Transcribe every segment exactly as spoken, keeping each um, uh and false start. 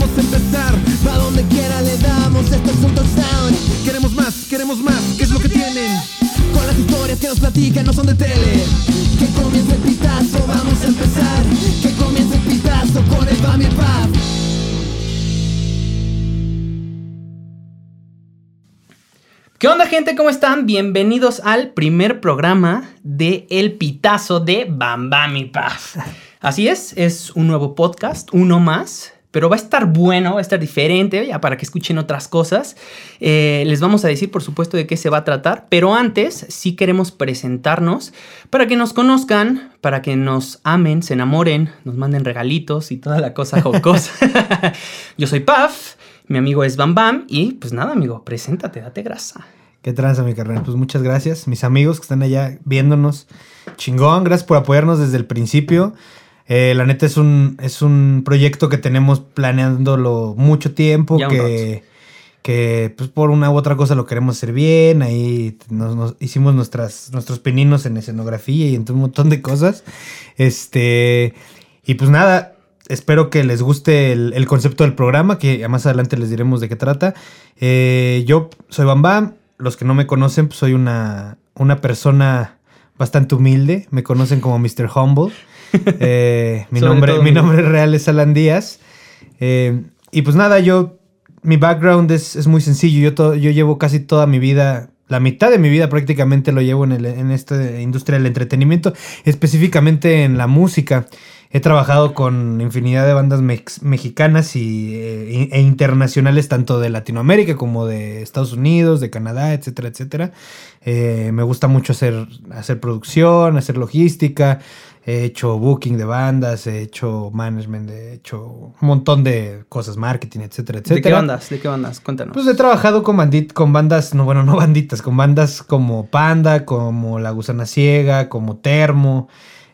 vamos a empezar. Pa' donde quiera le damos, esto es Punto Sound. Queremos más, queremos más, ¿qué es lo que tienen? Con las historias que nos platican no son de tele. Que comience el pitazo, vamos a empezar. Que comience el pitazo con el Bam y el Paf. ¿Qué onda, gente? ¿Cómo están? Bienvenidos al primer programa de El Pitazo de Bam Bam y Paf. Así es, es un nuevo podcast, uno más, pero va a estar bueno, va a estar diferente, ya para que escuchen otras cosas. Eh, les vamos a decir, por supuesto, de qué se va a tratar, pero antes sí queremos presentarnos para que nos conozcan, para que nos amen, se enamoren, nos manden regalitos y toda la cosa jocosa. Yo soy Paf. Mi amigo es Bam Bam y pues nada, amigo, preséntate, date grasa. ¿Qué tranza, mi carnal? Pues muchas gracias. Mis amigos que están allá viéndonos, chingón, gracias por apoyarnos desde el principio. Eh, la neta es un, es un proyecto que tenemos planeándolo mucho tiempo, ya que, que pues por una u otra cosa lo queremos hacer bien. Ahí nos, nos hicimos nuestras, nuestros pininos en escenografía y en un montón de cosas. Este, y pues nada... Espero que les guste el, el concepto del programa, que más adelante les diremos de qué trata. Eh, yo soy Bam Bam. Los que no me conocen, pues soy una, una persona bastante humilde. Me conocen como mister Humble. Eh, mi, nombre, mi nombre real es Alan Díaz. Eh, y pues nada, yo... Mi background es, es muy sencillo. Yo, to, yo llevo casi toda mi vida... La mitad de mi vida prácticamente lo llevo en, el, en esta industria del entretenimiento. Específicamente en la música. He trabajado con infinidad de bandas mex- mexicanas y, e, e internacionales, tanto de Latinoamérica como de Estados Unidos, de Canadá, etcétera, etcétera. Eh, me gusta mucho hacer, hacer producción, hacer logística. He hecho booking de bandas, he hecho management, he hecho un montón de cosas, marketing, etcétera, etcétera. ¿De qué bandas? ¿De qué bandas? Cuéntanos. Pues he trabajado con, bandit- con bandas, no, bueno, no banditas, con bandas como Panda, como La Gusana Ciega, como Termo.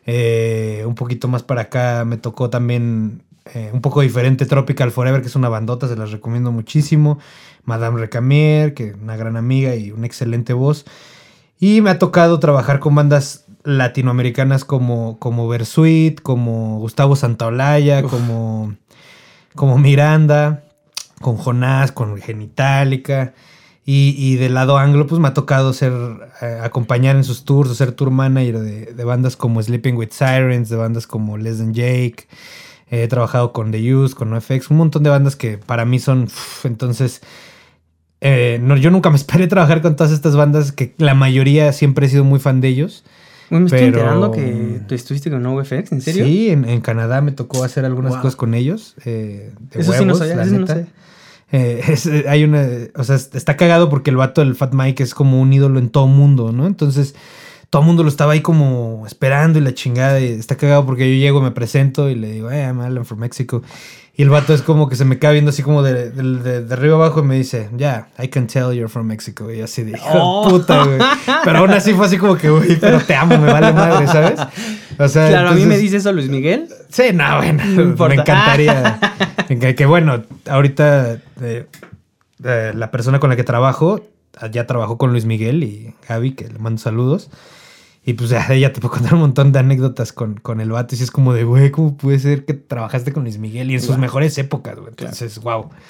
Eh, un poquito más para acá me tocó también eh, un poco diferente Tropical Forever, que es una bandota, se las recomiendo muchísimo. Madame Recamier, que es una gran amiga y una excelente voz. Y me ha tocado trabajar con bandas latinoamericanas como, como Versuit, como Gustavo Santaolalla, como, como Miranda, con Jonás, con Genitalica. Y, y del lado anglo, pues me ha tocado ser, eh, acompañar en sus tours, o ser tour manager de, de bandas como Sleeping with Sirens, de bandas como Less Than Jake. Eh, he trabajado con The Used, con NoFX, un montón de bandas que para mí son... Uf, entonces, eh, no, yo nunca me esperé trabajar con todas estas bandas, que la mayoría siempre he sido muy fan de ellos. Me estoy pero... enterando que tú estuviste con NoFX, ¿en serio? Sí, en, en Canadá me tocó hacer algunas wow. cosas con ellos. Eh, de eso huevos, sí no sabía, la eso neta. no sé. Eh, es, hay una, o sea, está cagado porque el vato del Fat Mike es como un ídolo en todo mundo, ¿no? Entonces, todo mundo lo estaba ahí como esperando y la chingada. Y está cagado porque yo llego, me presento y le digo, hey, I'm Alan from Mexico. Y el vato es como que se me queda viendo así como de, de, de, de arriba abajo y me dice, yeah, I can tell you're from Mexico. Y así de, hijo oh. de puta, güey. Pero aún así fue así como que, güey, pero te amo, me vale madre, ¿sabes? O sea, claro, entonces... ¿a mí me dice eso Luis Miguel? Sí, no, bueno, no me encantaría. que, que bueno, ahorita eh, eh, la persona con la que trabajo ya trabajó con Luis Miguel y Gaby, que le mando saludos. Y pues ya ella te puedo contar un montón de anécdotas con, con el vato. Y es como de, güey, ¿cómo puede ser que trabajaste con Luis Miguel? Y en sus wow. mejores épocas, güey. Entonces, claro. wow.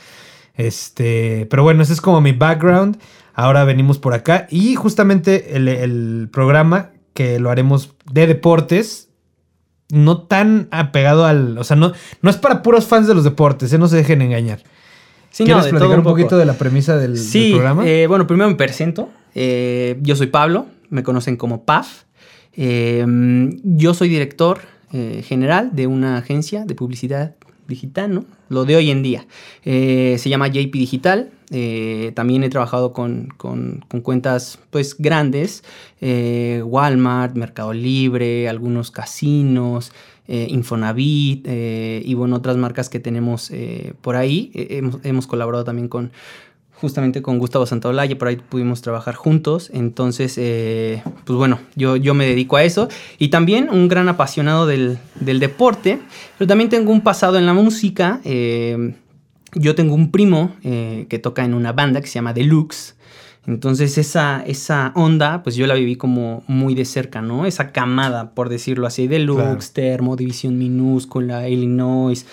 Este, pero bueno, ese es como mi background. Ahora venimos por acá. Y justamente el, el programa que lo haremos de deportes, no tan apegado al... O sea, no, no es para puros fans de los deportes, ¿eh? No se dejen engañar. Sí, ¿Quieres no, de platicar todo un, un poco. poquito de la premisa del, sí, del programa? Sí, eh, bueno, primero me presento. Eh, yo soy Pablo, me conocen como Paf. Eh, yo soy director eh, general de una agencia de publicidad digital, ¿no? Lo de hoy en día. Eh, se llama J P Digital. Eh, también he trabajado con, con, con cuentas pues grandes. Eh, Walmart, Mercado Libre, algunos casinos, eh, Infonavit eh, y bueno, otras marcas que tenemos eh, por ahí. Eh, hemos, hemos colaborado también con... justamente con Gustavo Santaolalla, por ahí pudimos trabajar juntos. Entonces, eh, pues bueno, yo, yo me dedico a eso. Y también un gran apasionado del, del deporte, pero también tengo un pasado en la música. Eh, yo tengo un primo eh, que toca en una banda que se llama Deluxe. Entonces esa, esa onda, pues yo la viví como muy de cerca, ¿no? Esa camada, por decirlo así, Deluxe, claro. Termo, División Minúscula, Illinois...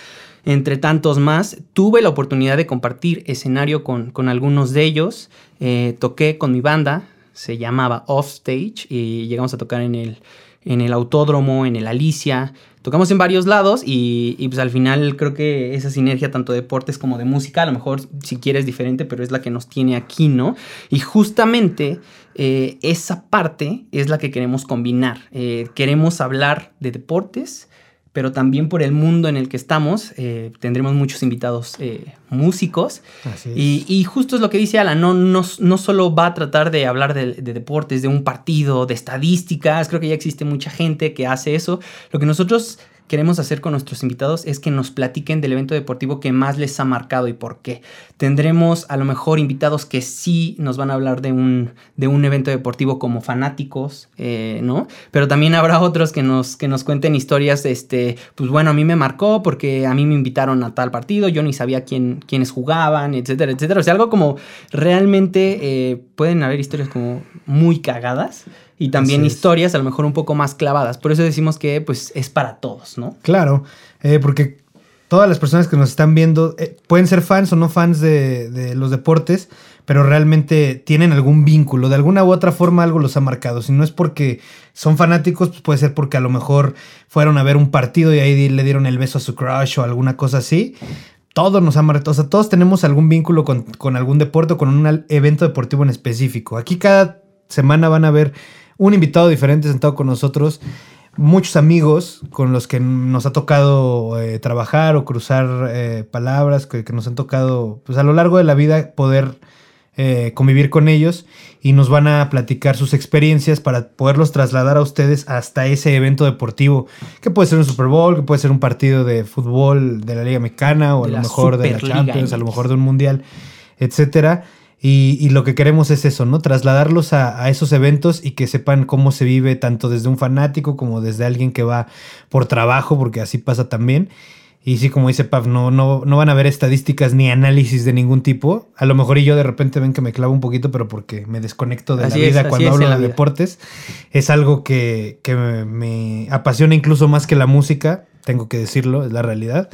entre tantos más. Tuve la oportunidad de compartir escenario con, con algunos de ellos. Eh, toqué con mi banda, se llamaba Offstage, y llegamos a tocar en el, en el Autódromo, en el Alicia. Tocamos en varios lados y, y pues al final creo que esa sinergia tanto de deportes como de música, a lo mejor si quieres diferente, pero es la que nos tiene aquí, ¿no? Y justamente eh, esa parte es la que queremos combinar. Eh, queremos hablar de deportes, pero también por el mundo en el que estamos. Eh, tendremos muchos invitados eh, músicos. Así es. Y, y justo es lo que dice Alan, no, no, no solo va a tratar de hablar de, de deportes, de un partido, de estadísticas. Creo que ya existe mucha gente que hace eso. Lo que nosotros queremos hacer con nuestros invitados es que nos platiquen del evento deportivo que más les ha marcado y por qué. Tendremos a lo mejor invitados que sí nos van a hablar de un, de un evento deportivo como fanáticos, eh, ¿no? Pero también habrá otros que nos, que nos cuenten historias, este, pues bueno, a mí me marcó porque a mí me invitaron a tal partido, yo ni sabía quién, quiénes jugaban, etcétera, etcétera. O sea, algo como realmente eh, pueden haber historias como muy cagadas. Y también historias a lo mejor un poco más clavadas. Por eso decimos que pues es para todos, ¿no? Claro, eh, porque todas las personas que nos están viendo eh, pueden ser fans o no fans de, de los deportes, pero realmente tienen algún vínculo. De alguna u otra forma algo los ha marcado. Si no es porque son fanáticos, pues puede ser porque a lo mejor fueron a ver un partido y ahí le dieron el beso a su crush o alguna cosa así. Todos nos han marcado. O sea, todos tenemos algún vínculo con, con algún deporte o con un evento deportivo en específico. Aquí cada semana van a ver un invitado diferente sentado con nosotros, muchos amigos con los que nos ha tocado eh, trabajar o cruzar eh, palabras, que, que nos han tocado pues, a lo largo de la vida poder eh, convivir con ellos, y nos van a platicar sus experiencias para poderlos trasladar a ustedes hasta ese evento deportivo, que puede ser un Super Bowl, que puede ser un partido de fútbol de la Liga Mexicana o a lo mejor de la Champions, a lo mejor de un Mundial, etcétera. Y, y lo que queremos es eso, ¿no? Trasladarlos a, a esos eventos y que sepan cómo se vive tanto desde un fanático como desde alguien que va por trabajo, porque así pasa también. Y sí, como dice Pav, no, no, no van a ver estadísticas ni análisis de ningún tipo. A lo mejor y yo de repente ven que me clavo un poquito, pero porque me desconecto de así la vida es, cuando hablo de vida. Deportes. Es algo que, que me, me apasiona incluso más que la música, tengo que decirlo, es la realidad.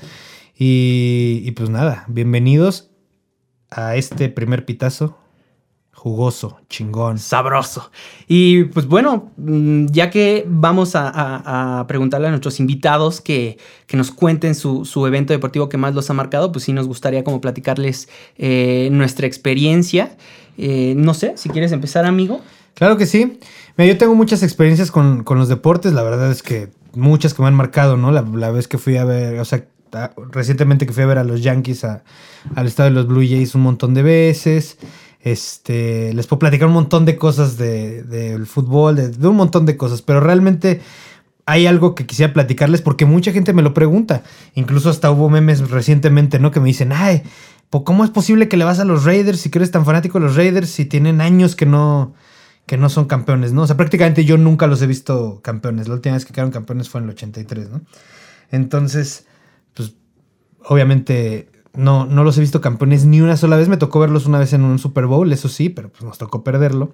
Y, y pues nada, bienvenidos a este primer pitazo jugoso, chingón, sabroso. Y pues bueno, ya que vamos a, a, a preguntarle a nuestros invitados que, que nos cuenten su, su evento deportivo que más los ha marcado, pues sí nos gustaría como platicarles eh, nuestra experiencia. Eh, no sé, si quieres empezar, amigo. Claro que sí. Mira, yo tengo muchas experiencias con, con los deportes, la verdad es que muchas que me han marcado, ¿no? La, la vez que fui a ver, o sea, recientemente que fui a ver a los Yankees a, al estadio de los Blue Jays un montón de veces. Este, les puedo platicar un montón de cosas de, de, del fútbol, de, de un montón de cosas, pero realmente hay algo que quisiera platicarles porque mucha gente me lo pregunta. Incluso hasta hubo memes recientemente, ¿no? Que me dicen, ay, ¿cómo es posible que le vas a los Raiders si que eres tan fanático de los Raiders si tienen años que no, que no son campeones, ¿no? O sea, prácticamente yo nunca los he visto campeones. La última vez que quedaron campeones fue en el ochenta y tres, ¿no? Entonces, pues, obviamente no, no los he visto campeones ni una sola vez. Me tocó verlos una vez en un Super Bowl, eso sí, pero pues nos tocó perderlo.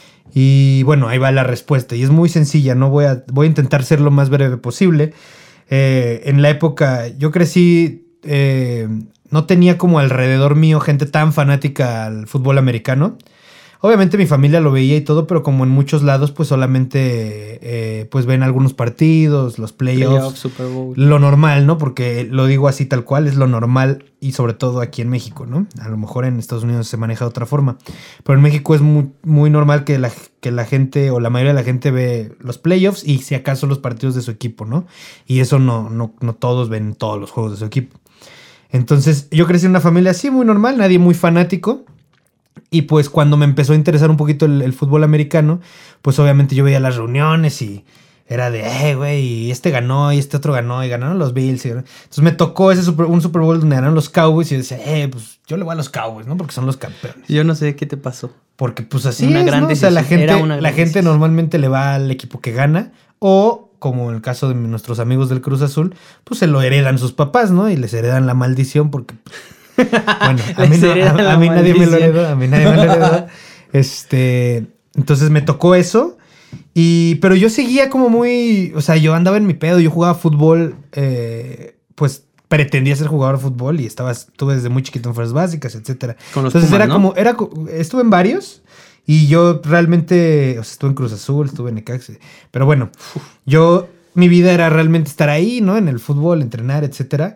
Y bueno, ahí va la respuesta. Y es muy sencilla, ¿no? Voy a, voy a intentar ser lo más breve posible. Eh, en la época, yo crecí, eh, no tenía como alrededor mío gente tan fanática al fútbol americano. Obviamente mi familia lo veía y todo, pero como en muchos lados, pues solamente eh, pues ven algunos partidos, los playoffs, Playoff, Super Bowl. Lo normal, ¿no? Porque lo digo así tal cual, es lo normal y sobre todo aquí en México, ¿no? A lo mejor en Estados Unidos se maneja de otra forma, pero en México es muy, muy normal que la, que la gente o la mayoría de la gente ve los playoffs y si acaso los partidos de su equipo, ¿no? Y eso no, no, no todos ven todos los juegos de su equipo. Entonces yo crecí en una familia así, muy normal, nadie muy fanático. Y pues cuando me empezó a interesar un poquito el, el fútbol americano, pues obviamente yo veía las reuniones y era de, eh, güey, y este ganó y este otro ganó y ganaron los Bills. Y, entonces me tocó ese super, un Super Bowl donde ganaron los Cowboys y yo decía, eh, pues yo le voy a los Cowboys, ¿no? Porque son los campeones. Yo no sé qué te pasó. Porque pues así una es, gran ¿no? O sea, la gente, Era una la gente normalmente le va al equipo que gana o, como en el caso de nuestros amigos del Cruz Azul, pues se lo heredan sus papás, ¿no? Y les heredan la maldición porque... Bueno, a mí, no, a, a mí nadie me lo heredó, a mí nadie me lo heredó. Este, entonces me tocó eso. Y, pero yo seguía como muy, o sea, yo andaba en mi pedo, yo jugaba fútbol, eh, pues pretendía ser jugador de fútbol y estaba, estuve desde muy chiquito en fuerzas básicas, etcétera. Con los Entonces Pumas, era ¿no? como, era, estuve en varios y yo realmente, o sea, estuve en Cruz Azul, estuve en Necaxa, pero bueno, yo, mi vida era realmente estar ahí, ¿no? En el fútbol, entrenar, etcétera.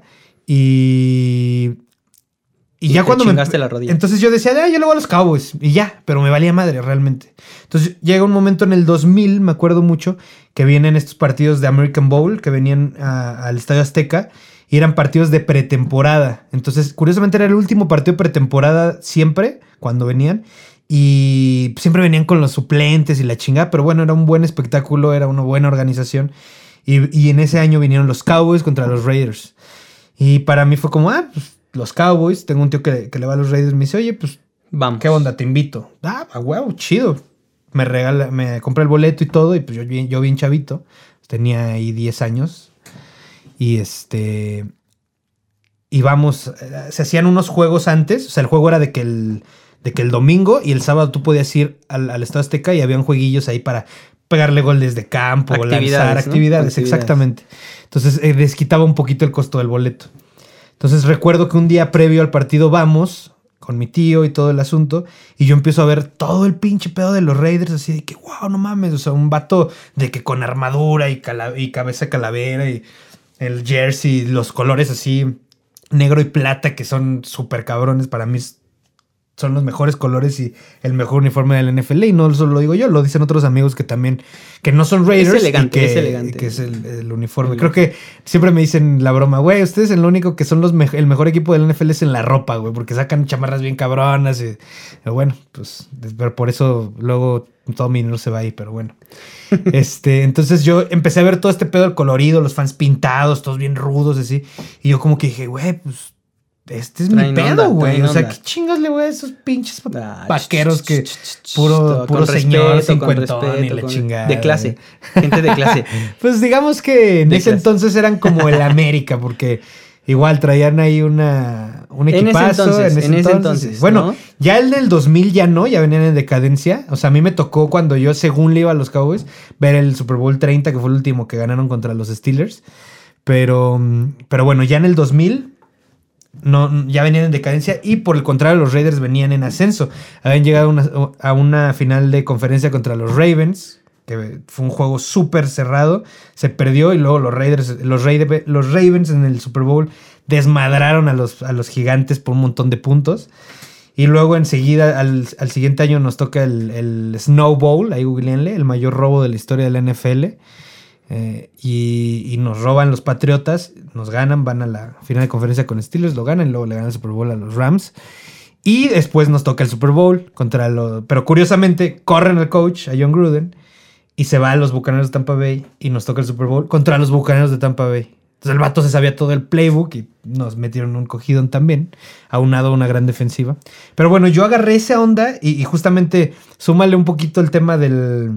Y... Y, Y ya te cuando me... chingaste la rodilla. Entonces yo decía, ah, yo le voy a los Cowboys. Y ya, pero me valía madre realmente. Entonces llega un momento en el dos mil, me acuerdo mucho, que vienen estos partidos de American Bowl, que venían a, al Estadio Azteca, y eran partidos de pretemporada. Entonces, curiosamente era el último partido de pretemporada siempre, cuando venían. Y siempre venían con los suplentes y la chingada, pero bueno, era un buen espectáculo, era una buena organización. Y, y en ese año vinieron los Cowboys contra los Raiders. Y para mí fue como, ah, pues los Cowboys. Tengo un tío que, que le va a los Raiders. Me dice, oye, pues, Vamos. ¿qué onda? Te invito. Ah, a huevo, chido. Me regala, me compré el boleto y todo. Y pues yo bien, yo bien chavito. Tenía ahí diez años. Y este... Y vamos, se hacían unos juegos antes. O sea, el juego era de que el, de que el domingo y el sábado tú podías ir al, al Estadio Azteca y habían jueguillos ahí para pegarle goles de campo, Actividades, lanzar ¿no? actividades, Actividades. exactamente. Entonces eh, desquitaba un poquito el costo del boleto. Entonces recuerdo que un día previo al partido vamos con mi tío y todo el asunto y yo empiezo a ver todo el pinche pedo de los Raiders así de que wow, no mames, o sea, un vato de que con armadura y, cala- y cabeza de calavera y el jersey, los colores así negro y plata que son súper cabrones, para mí es- son los mejores colores y el mejor uniforme de la N F L y no solo lo digo yo, lo dicen otros amigos que también, que no son Raiders. Es elegante, y que, es elegante. que es el, el uniforme. El- Creo que siempre me dicen la broma, güey, ustedes en lo único que son los me- el mejor equipo de la N F L es en la ropa, güey, porque sacan chamarras bien cabronas y, pero bueno, pues pero por eso luego todo mi dinero se va ahí, pero bueno. este, entonces yo empecé a ver todo este pedo del colorido, los fans pintados, todos bien rudos así, y yo como que dije, güey, pues este es Traen mi onda, pedo, güey. traen O sea, onda. ¿qué chingas le voy a esos pinches Ah, vaqueros ch- que ch- ch- ch- puro, con puro señor respeto, con cincuentón y respeto, la con- chingada? De clase, gente de clase. Pues digamos que en De ese clase. entonces eran como el América, porque igual traían ahí una, un En ese equipazo. entonces, en ese entonces, Bueno, ¿no? ya el del dos mil ya no, ya venían en decadencia. O sea, a mí me tocó cuando yo, según le iba a los Cowboys, ver el Super Bowl treinta, que fue el último que ganaron contra los Steelers. Pero, pero bueno, ya en el dos mil... No, ya venían en decadencia y por el contrario los Raiders venían en ascenso. Habían llegado a una, a una final de conferencia contra los Ravens, que fue un juego súper cerrado, se perdió y luego los Raiders, los, Raid- los Ravens en el Super Bowl desmadraron a los, a los gigantes por un montón de puntos. Y luego enseguida al, al siguiente año nos toca el, el Snow Bowl, ahí googleenle, el mayor robo de la historia de la N F L. Eh, y, y nos roban los Patriotas, nos ganan, van a la final de conferencia con Steelers, lo ganan, luego le ganan el Super Bowl a los Rams y después nos toca el Super Bowl contra los... Pero curiosamente corren al coach, a John Gruden, y se va a los Bucaneros de Tampa Bay y nos toca el Super Bowl contra los Bucaneros de Tampa Bay. Entonces el vato se sabía todo el playbook y nos metieron un cogidón también, aunado a una gran defensiva. Pero bueno, yo agarré esa onda y, y justamente súmale un poquito el tema del...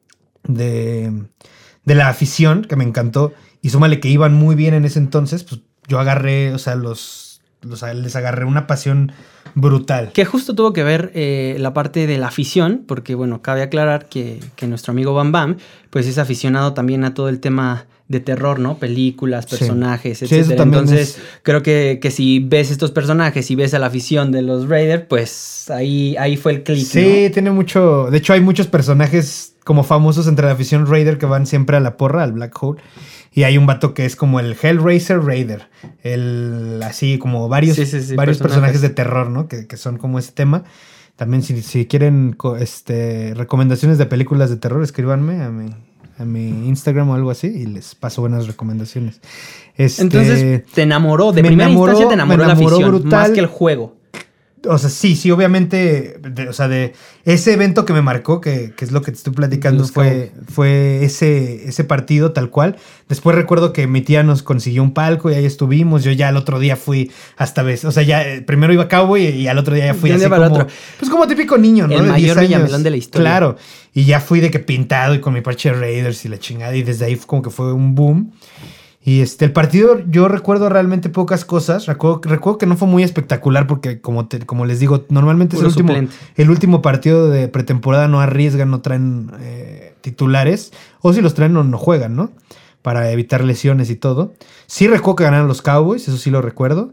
de... de la afición, que me encantó, y súmale que iban muy bien en ese entonces, pues yo agarré, o sea, los, los les agarré una pasión brutal. Que justo tuvo que ver eh, la parte de la afición, porque bueno, cabe aclarar que, que nuestro amigo Bam Bam, pues es aficionado también a todo el tema de terror, ¿no? Películas, Sí. personajes, Sí, eso etcétera. también Entonces, es- creo que, que si ves estos personajes y ves a la afición de los Raiders, pues ahí, ahí fue el clic, Sí, ¿no? tiene mucho, de hecho hay muchos personajes como famosos entre la afición Raider que van siempre a la porra, al Black Hole. Y hay un vato que es como el Hellraiser Raider. El, así como varios, Sí, sí, sí, varios personajes. personajes. de terror, ¿no? Que, que son como ese tema. También si, si quieren co- este, recomendaciones de películas de terror, escríbanme a mi, a mi Instagram o algo así y les paso buenas recomendaciones. Este, Entonces, te enamoró, de me primera enamoró- instancia te enamoró, me la enamoró afición, brutal. más que el juego. o sea, sí, sí, obviamente, de- o sea, de ese evento que me marcó, que, que es lo que te estoy platicando, Los fue, fue ese, ese partido tal cual. Después recuerdo que mi tía nos consiguió un palco y ahí estuvimos. Yo ya al otro día fui hasta vez, o sea, ya eh, primero iba a Cowboy y, y al otro día ya fui De un así día para el como, otro. pues como típico niño, ¿no? El De mayor diez años. Villamelón de la historia. Claro, y ya fui de que pintado y con mi parche de Raiders y la chingada y desde ahí fue como que fue un boom. Y este, el partido, yo recuerdo realmente pocas cosas. Recuerdo, recuerdo que no fue muy espectacular porque, como, te, como les digo, normalmente es el Puro último, suplente. el último partido de pretemporada, no arriesgan, no traen eh, titulares. O si los traen, no, no juegan, ¿no? para evitar lesiones y todo. Sí recuerdo que ganaron los Cowboys, eso sí lo recuerdo.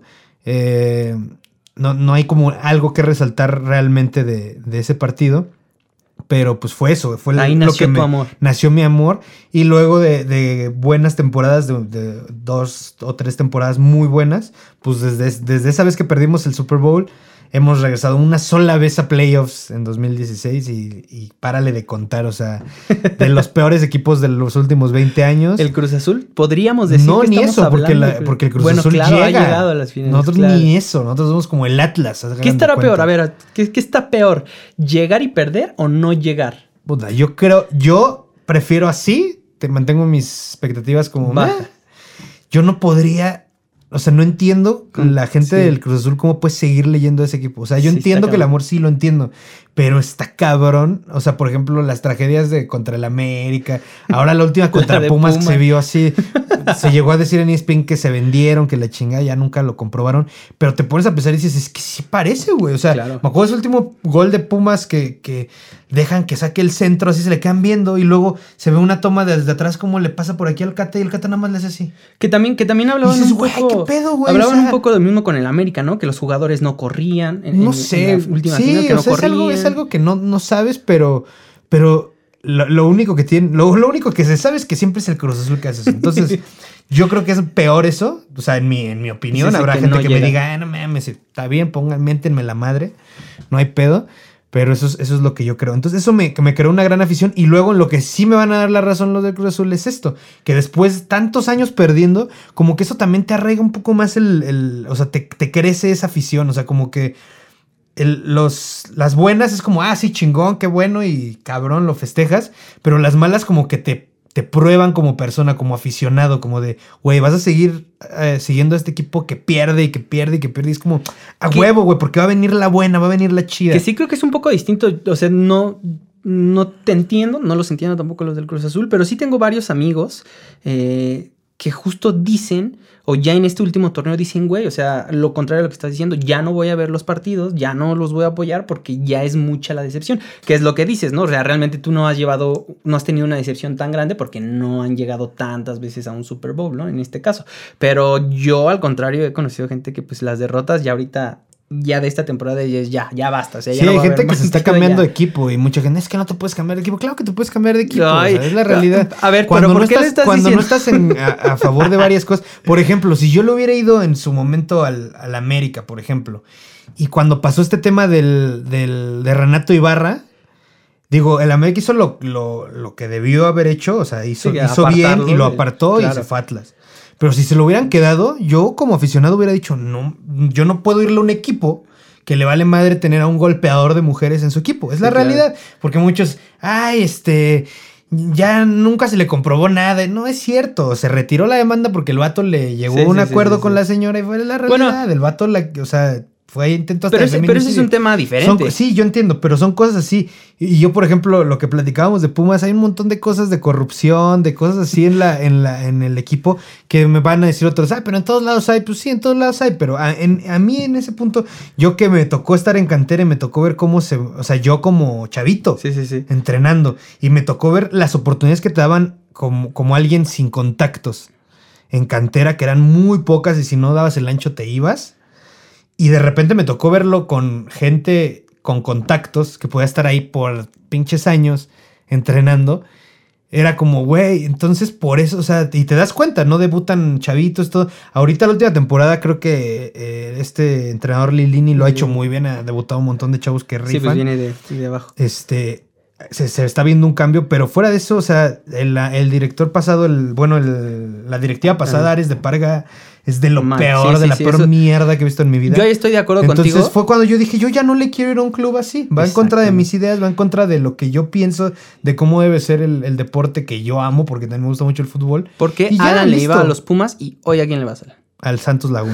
Eh, no, no hay como algo que resaltar realmente de, de ese partido. Pero pues fue eso, fue Ahí lo nació que tu me, amor. nació mi amor. Y luego de, de buenas temporadas, de, de dos o tres temporadas muy buenas, pues desde, desde esa vez que perdimos el Super Bowl, hemos regresado una sola vez a playoffs en dos mil dieciséis y, y párale de contar, o sea, de los peores equipos de los últimos veinte años. ¿El Cruz Azul? Podríamos decir No, que ni estamos eso, porque, hablando, la, porque el Cruz bueno, Azul claro, llega. ha llegado a las finales. Nosotros claro. ni eso, nosotros somos como el Atlas. ¿Qué estará peor? A ver, ¿qué, ¿qué está peor? ¿Llegar y perder o no llegar? Puta, yo creo, yo prefiero así, te mantengo mis expectativas como Baja. "Meh". Yo no podría, o sea, no entiendo con la gente Sí. del Cruz Azul cómo puede seguir leyendo a ese equipo. O sea, yo Sí, entiendo está que el cabrón. amor sí lo entiendo, pero está cabrón. O sea, por ejemplo, las tragedias de contra el América, ahora la última contra La de Pumas que Pumas. se vio así, se llegó a decir en E S P N que se vendieron, que la chingada ya nunca lo comprobaron, pero te pones a pensar y dices, es que sí parece, güey. O sea, Claro. me acuerdo de ese último gol de Pumas que, que dejan que saque el centro, así se le quedan viendo y luego se ve una toma desde atrás como le pasa por aquí al Cata y el Cata nada más le hace así. Que también, que también hablaban Y dices, un güey, poco... ¿qué pedo, güey? Hablaban O sea, un poco lo mismo con el América, ¿no? Que los jugadores no corrían. En, No en- sé, en la última sí, final, que o no sea, es algo, corrían. es algo que no, no sabes, pero, pero lo, lo único que tiene, lo, lo único que se sabe es que siempre es el Cruz Azul que hace eso. Entonces, yo creo que es peor eso, o sea, en mi, en mi opinión, Sí, sí, habrá que gente no que llega. me diga, ah, no mames, está bien, pongan, miéntenme la madre, no hay pedo. Pero eso es, eso es lo que yo creo. Entonces eso me, me creó una gran afición. Y luego en lo que sí me van a dar la razón los del Cruz Azul es esto. Que después de tantos años perdiendo, como que eso también te arraiga un poco más el... el o sea, te, te crece esa afición. O sea, como que el, los, las buenas es como, ah, sí, chingón, qué bueno y cabrón, lo festejas. Pero las malas como que te... te prueban como persona, como aficionado, como de, güey, vas a seguir eh, siguiendo a este equipo que pierde y que pierde y que pierde. Y es como, a Que- huevo, güey, porque va a venir la buena, va a venir la chida. Que sí creo que es un poco distinto. O sea, no, no te entiendo, no los entiendo tampoco los del Cruz Azul, pero sí tengo varios amigos eh, que justo dicen, o ya en este último torneo dicen, güey, o sea, lo contrario a lo que estás diciendo, ya no voy a ver los partidos, ya no los voy a apoyar porque ya es mucha la decepción. Que es lo que dices, ¿no? O sea, realmente tú no has llevado, no has tenido una decepción tan grande porque no han llegado tantas veces a un Super Bowl, ¿no? En este caso. Pero yo, al contrario, he conocido gente que pues las derrotas ya ahorita... Ya de esta temporada ya, es ya, ya basta. O sea, ya Sí, no hay va a gente haber que se más está partido, cambiando ya. de equipo y mucha gente es que no te puedes cambiar de equipo. Claro que te puedes cambiar de equipo. Ay, o sea, es la realidad. a ver, cuando pero ¿por no qué estás, le estás cuando no diciendo? estás en- a, a favor de varias cosas. Por ejemplo, si yo lo hubiera ido en su momento al, al América, por ejemplo, y cuando pasó este tema del, del, de Renato Ibarra, digo, el América hizo lo, lo, lo que debió haber hecho, o sea, hizo, Sí, hizo bien apartarlo y lo y- apartó claro. y se fue a Atlas. Pero si se lo hubieran quedado, yo como aficionado hubiera dicho, no, yo no puedo irle a un equipo que le vale madre tener a un golpeador de mujeres en su equipo. Es la Sí, claro. realidad. Porque muchos, ay, este, ya nunca se le comprobó nada. No es cierto. Se retiró la demanda porque el vato le llegó Sí, a un sí, sí, acuerdo sí, con sí. la señora y fue la Bueno. realidad. el vato, la, o sea, fue intento hasta Pero de ese, pero ese es feminicidio. un tema Son- diferente. sí, yo entiendo, pero son cosas así. Y yo, por ejemplo, lo que platicábamos de Pumas, hay un montón de cosas de corrupción, de cosas así en la, en la, en el equipo que me van a decir otros, ah, pero en todos lados hay, pues sí, en todos lados hay, pero a, en- a mí en ese punto, yo que me tocó estar en cantera y me tocó ver cómo se, o sea, yo como chavito, Sí, sí, sí. entrenando, y me tocó ver las oportunidades que te daban como, como alguien sin contactos en cantera, que eran muy pocas y si no dabas el ancho te ibas. Y de repente me tocó verlo con gente con contactos que podía estar ahí por pinches años entrenando. Era como, güey, entonces por eso, o sea, y te das cuenta, ¿no? Debutan chavitos, todo. Ahorita la última temporada creo que eh, este entrenador Lilini lo ha hecho muy bien, ha debutado un montón de chavos que rifan. Sí, pues viene de, de abajo. Este, se, se está viendo un cambio, pero fuera de eso, o sea, el, el director pasado, el bueno, el, la directiva pasada, Ah. Ares de Parga, es de lo Mal. peor, Sí, de sí, la sí, peor eso- mierda que he visto en mi vida. Yo ahí estoy de acuerdo Entonces contigo. fue cuando yo dije, yo ya no le quiero ir a un club así. Va en contra de Exactamente. mis ideas, va en contra de lo que yo pienso, de cómo debe ser el, el deporte que yo amo, porque también me gusta mucho el fútbol. Porque Y ya, Alan le listo. iba a los Pumas y hoy a quién le vas a dar. Al Santos Laguna.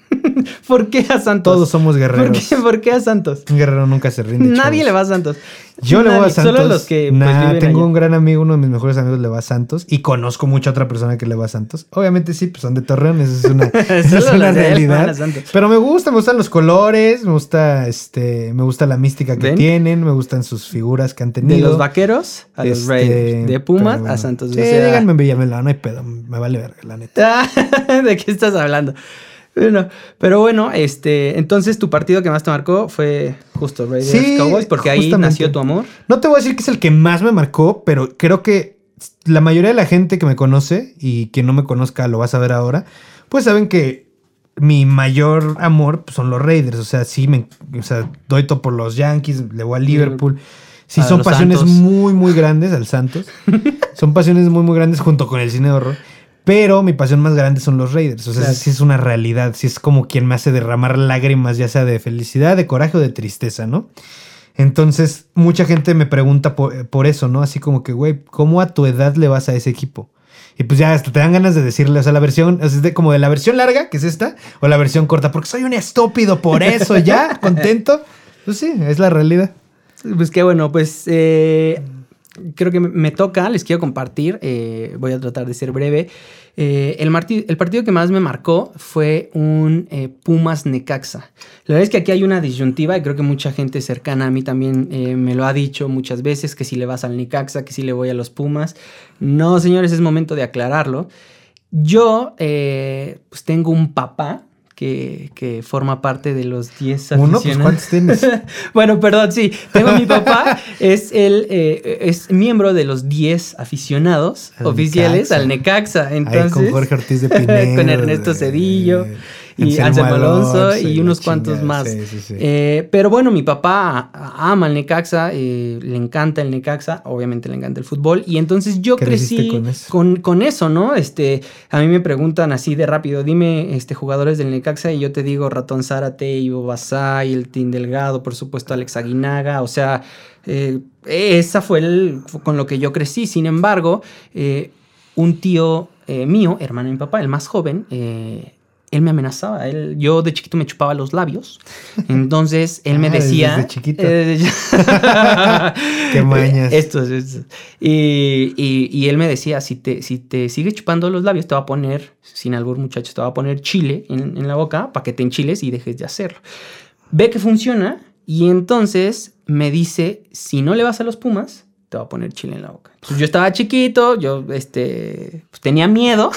¿Por qué a Santos? Todos somos guerreros. ¿Por qué, ¿Por qué a Santos? Un guerrero nunca se rinde. Nadie chavos. le va a Santos. Yo Nadie, le voy a Santos. Solo los que pues, nah, viven tengo allá. un gran amigo, uno de mis mejores amigos le va a Santos. Y conozco mucha otra persona que le va a Santos. Obviamente sí, pues son de Torreón, eso es una, eso es Solo una los de él van realidad. a Santos. Pero me gusta, me gustan los colores, me gusta este, me gusta la mística que ¿Ven? tienen, me gustan sus figuras que han De tenido. los vaqueros a los Este, Raiders. De Pumas pero bueno. a Santos. Sí, o sea, díganme en Villamelón, no hay pedo, me vale verga, la neta. ¿De qué estás hablando? Bueno, pero bueno, este, entonces tu partido que más te marcó fue justo Raiders Sí, Cowboys, porque ahí justamente. nació tu amor. No te voy a decir que es el que más me marcó, pero creo que la mayoría de la gente que me conoce y quien no me conozca lo va a saber ahora, pues saben que mi mayor amor pues, son los Raiders. O sea, sí, me, o sea, doy todo por los Yankees, le voy a Liverpool. Sí, A son los pasiones Santos. muy, muy grandes al Santos. Son pasiones muy, muy grandes junto con el cine de horror. Pero mi pasión más grande son los Raiders. O sea, Claro. sí es una realidad. Sí es como quien me hace derramar lágrimas, ya sea de felicidad, de coraje o de tristeza, ¿no? Entonces, mucha gente me pregunta por, por eso, ¿no? Así como que, güey, ¿cómo a tu edad le vas a ese equipo? Y pues ya hasta te dan ganas de decirle, o sea, la versión, o sea, es de, como de la versión larga, que es esta, o la versión corta, porque soy un estúpido por eso, ¿ya? ¿Contento? Pues sí, es la realidad. Pues qué bueno, pues eh, creo que me, me toca, les quiero compartir, eh, voy a tratar de ser breve. Eh, el, marti- el partido que más me marcó fue un eh, Pumas Necaxa. La verdad es que aquí hay una disyuntiva y creo que mucha gente cercana a mí también eh, me lo ha dicho muchas veces, que si le vas al Necaxa, que si le voy a los Pumas. No, señores, es momento de aclararlo. Yo eh, pues tengo un papá que, que forma parte de los diez Uno, aficionados. pues ¿cuántos tienes? Bueno, perdón, sí. Tengo a mi papá, es el eh, es miembro de los diez aficionados Al oficiales Necaxa. al Necaxa. Entonces, Ahí con Jorge Ortiz de Pinedo. con Ernesto de- Cedillo y Anselmo Anselmo Alonso Alonso y la unos cuantos chingada. más. Sí, sí, sí. Eh, pero bueno, mi papá ama el Necaxa, eh, le encanta el Necaxa, obviamente le encanta el fútbol. Y entonces yo Creciste crecí con eso. con, con eso, ¿no? Este, a mí me preguntan así de rápido, dime este, jugadores del Necaxa y yo te digo Ratón Zárate, Ivo Basay, el Team Delgado, por supuesto Alex Aguinaga, o sea, eh, esa fue el, fue con lo que yo crecí. Sin embargo, eh, un tío eh, mío, hermano de mi papá, el más joven, eh, él me amenazaba. Él, yo de chiquito me chupaba los labios. Entonces él me Ah, decía. desde chiquito. eh, Qué mañas. Esto es. esto es. Y, y, y él me decía: si te, si te sigues chupando los labios, te va a poner, sin albur, muchachos, te va a poner chile en, en la boca para que te enchiles y dejes de hacerlo. Ve que funciona. Y entonces me dice: si no le vas a los Pumas, te va a poner chile en la boca. Pues yo estaba chiquito, yo este, pues tenía miedo.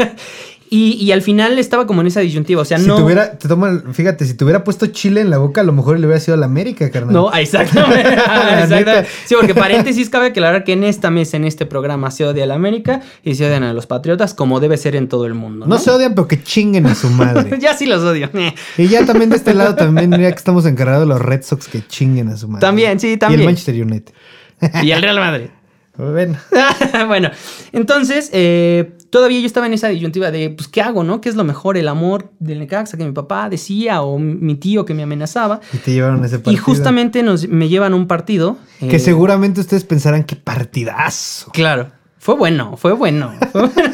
Y, y al final estaba como en esa disyuntiva, o sea, Si no... tuviera, te toma, fíjate, si te hubiera puesto chile en la boca, a lo mejor le hubiera sido a la América, carnal. No, exactamente. La exactamente. neta. Sí, porque paréntesis, cabe aclarar que en esta mesa, en este programa, se odia a la América y se odian a los Patriotas, como debe ser en todo el mundo, ¿no? No se odian, pero que chinguen a su madre. Ya sí los odio. Y ya también de este lado, también, mira que estamos encargados de los Red Sox que chinguen a su madre. También, sí, Y también. el Manchester United. Y el Real Madrid. Bueno. Bueno, entonces, eh, todavía yo estaba en esa disyuntiva de, pues, ¿qué hago, no? ¿Qué es lo mejor? ¿El amor del Necaxa que mi papá decía o mi tío que me amenazaba? Y te llevaron a ese partido. Y justamente nos, me llevan a un partido. Que eh, seguramente ustedes pensarán que partidazo. Claro, fue bueno, fue bueno. Fue bueno.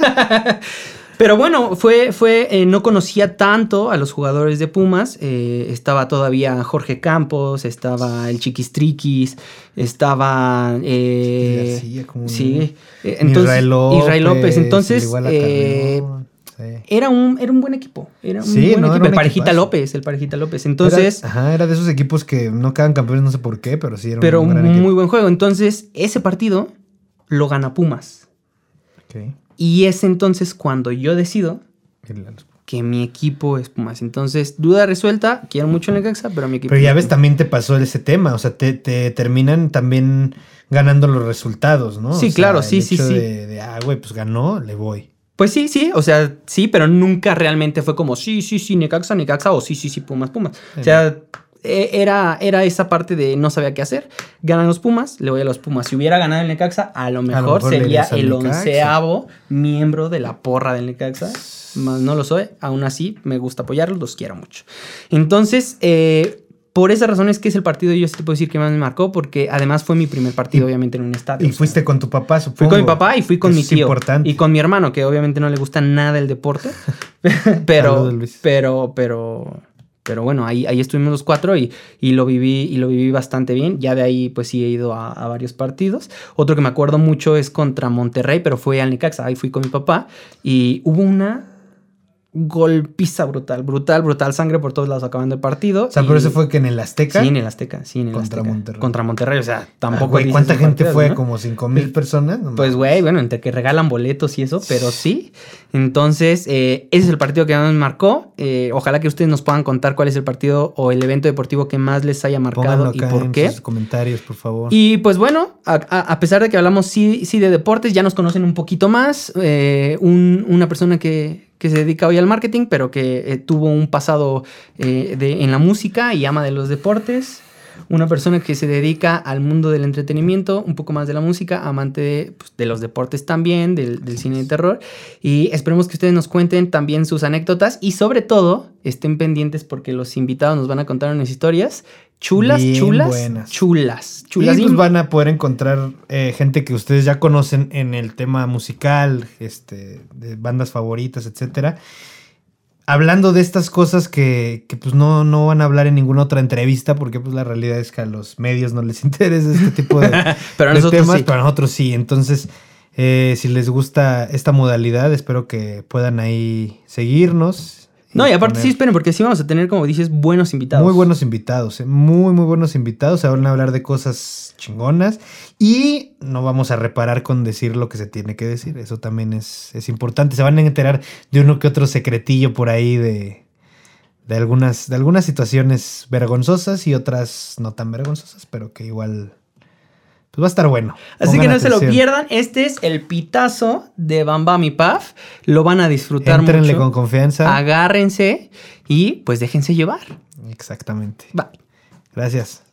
Pero bueno, fue, fue eh, no conocía tanto a los jugadores de Pumas. Eh, estaba todavía Jorge Campos, estaba el Chiquistriquis, estaba... Eh, García, como sí, eh, entonces, Israel López. Israel López. Entonces, igual a eh, Carreón, sí. era, un, era un buen equipo. Era un Sí, buen no, equipo. era El un Parejita equipazo. López, el Parejita López. Entonces... Era, ajá, era de esos equipos que no quedan campeones, no sé por qué, pero sí era pero un un gran muy equipo. buen juego. Entonces, ese partido lo gana Pumas. Ok. Y es entonces cuando yo decido El- que mi equipo es Pumas. Entonces, duda resuelta, quiero mucho el Necaxa, pero mi equipo... Pero ya es ves, Pumas. también te pasó ese tema. O sea, te, te terminan también ganando los resultados, ¿no? Sí, O sea, claro, el sí, sí, hecho sí. De, de, ah, güey, pues ganó, le voy. Pues sí, sí, o sea, sí, pero nunca realmente fue como, sí, sí, sí, Necaxa, Necaxa, o sí, sí, sí, Pumas, Pumas. O sea, eh, era, era esa parte de no sabía qué hacer. Ganan los Pumas, le voy a los Pumas. Si hubiera ganado el Necaxa, a lo mejor, mejor le sería irías al el Necaxa. onceavo miembro de la porra del Necaxa. Más no lo soy, aún así me gusta apoyarlos, los quiero mucho. Entonces, eh, por esa razón es que es el partido, yo sí te puedo decir, que más me marcó, porque además fue mi primer partido, y, obviamente, en un estadio. Y fuiste sea, con tu papá, supongo. Fui con mi papá y fui con Eso mi tío. Es importante. Y con mi hermano, que obviamente no le gusta nada el deporte. pero, Saludos, pero, pero, pero bueno, ahí, ahí estuvimos los cuatro y, y lo viví, y lo viví bastante bien. Ya de ahí, pues sí he ido a, a varios partidos. Otro que me acuerdo mucho es contra Monterrey, pero fue al Necaxa. Ahí fui con mi papá y hubo una golpiza brutal, brutal, brutal, sangre por todos lados acabando el partido. O sea, y... pero eso fue que en el Azteca. Sí, en el Azteca, sí, en el contra Azteca. Monterrey. Contra Monterrey, o sea, tampoco. Ah, güey, ¿cuánta gente partidos, fue? ¿No? Como cinco mil personas. No pues, güey, bueno, entre que regalan boletos y eso, pero sí. Entonces, eh, ese es el partido que más me marcó. Eh, ojalá que ustedes nos puedan contar cuál es el partido o el evento deportivo que más les haya marcado. Pónganlo y por en qué. Sus comentarios, por favor. Y pues bueno, a, a, a pesar de que hablamos sí, sí de deportes, ya nos conocen un poquito más. Eh, un, una persona que. que se dedica hoy al marketing, pero que eh, tuvo un pasado eh, de, en la música y ama de los deportes. Una persona que se dedica al mundo del entretenimiento, un poco más de la música, amante de, pues, de los deportes también, del, del cine de terror. Y esperemos que ustedes nos cuenten también sus anécdotas y sobre todo estén pendientes porque los invitados nos van a contar unas historias chulas, Bien chulas, buenas. chulas, chulas. Y pues van a poder encontrar eh, gente que ustedes ya conocen en el tema musical, este, de bandas favoritas, etcétera. Hablando de estas cosas que, que pues no, no van a hablar en ninguna otra entrevista, porque pues la realidad es que a los medios no les interesa este tipo de, pero a de nosotros temas, sí. pero a nosotros sí. Entonces, eh, si les gusta esta modalidad, espero que puedan ahí seguirnos. No, y aparte poner... sí, esperen, porque sí vamos a tener, como dices, buenos invitados. Muy buenos invitados, ¿eh? Muy, muy buenos invitados. Se van a hablar de cosas chingonas y no vamos a reparar con decir lo que se tiene que decir. Eso también es, es importante. Se van a enterar de uno que otro secretillo por ahí de, de, algunas, de algunas situaciones vergonzosas y otras no tan vergonzosas, pero que igual... pues va a estar bueno. Así que no atención. Se lo pierdan. Este es el pitazo de Bam Bam y Puff. Lo van a disfrutar Éntrenle mucho. con confianza. Agárrense y pues déjense llevar. Exactamente. Bye. Gracias.